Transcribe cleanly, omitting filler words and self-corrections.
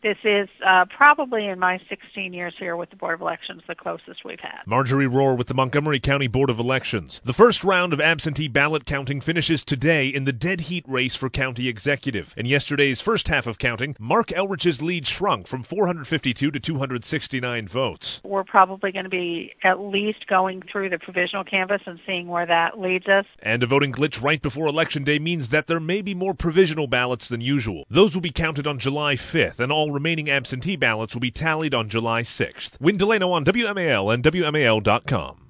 This is probably in my 16 years here with the Board of Elections the closest we've had. Marjorie Rohr with the Montgomery County Board of Elections. The first round of absentee ballot counting finishes today in the dead heat race for county executive. In yesterday's first half of counting, Mark Elrich's lead shrunk from 452 to 269 votes. We're probably going to be at least going through the provisional canvass and seeing where that leads us. And a voting glitch right before Election Day means that there may be more provisional ballots than usual. Those will be counted on July 5th, and all remaining absentee ballots will be tallied on July 6th. Win Delano on WMAL and WMAL.com.